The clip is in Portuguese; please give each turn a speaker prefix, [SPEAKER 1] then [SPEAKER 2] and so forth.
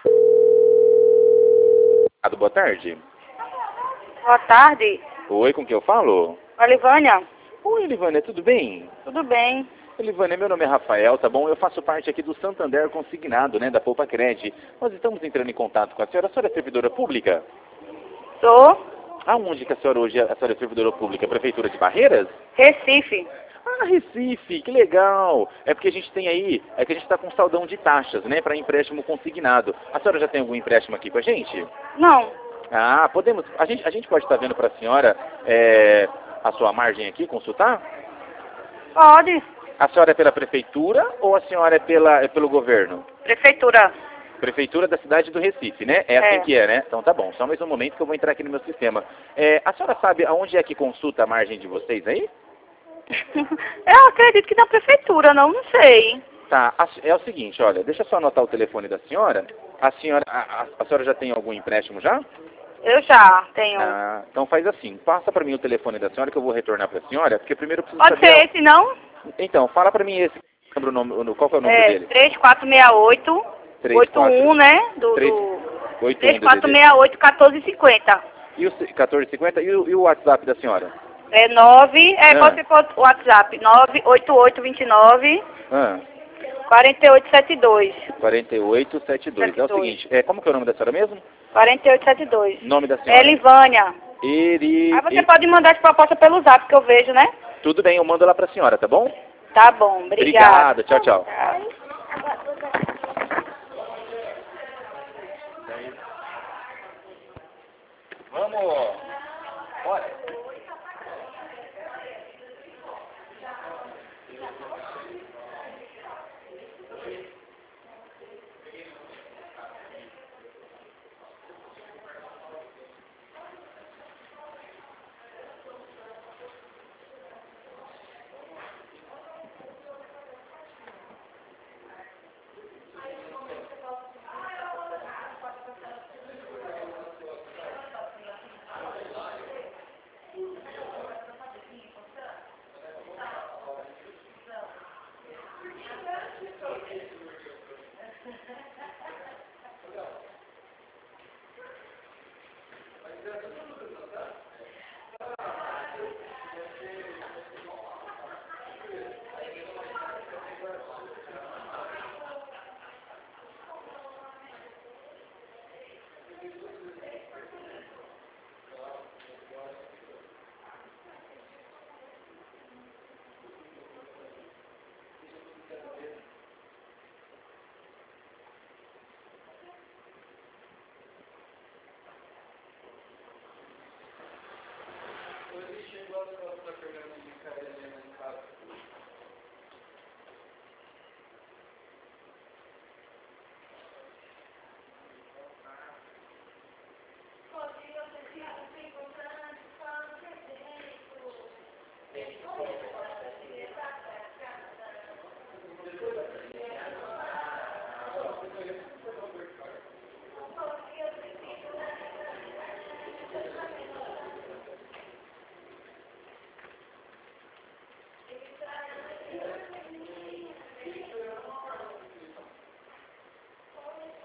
[SPEAKER 1] Boa tarde.
[SPEAKER 2] Boa tarde.
[SPEAKER 1] Oi, com quem eu falo?
[SPEAKER 2] Olivânia?
[SPEAKER 1] Oi, Elivânia, tudo bem?
[SPEAKER 2] Tudo bem.
[SPEAKER 1] Elivânia, meu nome é Rafael, tá bom? Eu faço parte aqui do Santander Consignado, né, da Poupa Cred. Nós estamos entrando em contato com a senhora. A senhora é servidora pública?
[SPEAKER 2] Sou
[SPEAKER 1] Aonde que a senhora hoje a senhora é servidora pública? Prefeitura de Barreiras?
[SPEAKER 2] Recife.
[SPEAKER 1] Ah, Recife, que legal! É porque a gente tem aí, é que a gente está com saldão de taxas, né, para empréstimo consignado. A senhora já tem algum empréstimo aqui com a gente?
[SPEAKER 2] Não.
[SPEAKER 1] Ah, podemos. A gente pode estar vendo para a senhora a sua margem aqui, consultar?
[SPEAKER 2] Pode.
[SPEAKER 1] A senhora é pela prefeitura ou a senhora é pelo governo?
[SPEAKER 2] Prefeitura.
[SPEAKER 1] Prefeitura da cidade do Recife, né? É assim que é, né? Então tá bom, só mais um momento que eu vou entrar aqui no meu sistema. A senhora sabe aonde é que consulta a margem de vocês aí?
[SPEAKER 2] Eu acredito que na prefeitura, não sei.
[SPEAKER 1] Tá, é o seguinte, olha, deixa eu só anotar o telefone da senhora. A senhora já tem algum empréstimo já?
[SPEAKER 2] Eu já tenho.
[SPEAKER 1] Ah, então faz assim, passa para mim o telefone da senhora que eu vou retornar para a senhora, porque primeiro eu preciso
[SPEAKER 2] Pode
[SPEAKER 1] saber...
[SPEAKER 2] ser esse, não?
[SPEAKER 1] Então, fala para mim esse, lembra o nome, qual que é o número dele?
[SPEAKER 2] 3468 81, né? Do
[SPEAKER 1] 81 DDD.
[SPEAKER 2] 3468 1450.
[SPEAKER 1] E o 1450 e o WhatsApp da senhora?
[SPEAKER 2] É 9,
[SPEAKER 1] Ah.
[SPEAKER 2] você pode o WhatsApp, 98829
[SPEAKER 1] Ah,
[SPEAKER 2] 4872.
[SPEAKER 1] 4872. É o seguinte, como que é o nome da senhora mesmo?
[SPEAKER 2] 4872.
[SPEAKER 1] Nome da senhora?
[SPEAKER 2] Elivânia.
[SPEAKER 1] Eri...
[SPEAKER 2] Aí você pode mandar as propostas pelo zap que eu vejo, né?
[SPEAKER 1] Tudo bem, eu mando lá pra senhora, tá bom?
[SPEAKER 2] Tá bom, obrigada.
[SPEAKER 1] Obrigado, tchau, tchau. Vamos. Bora. Hoje chegou a próxima pergunta de cara ali na casa.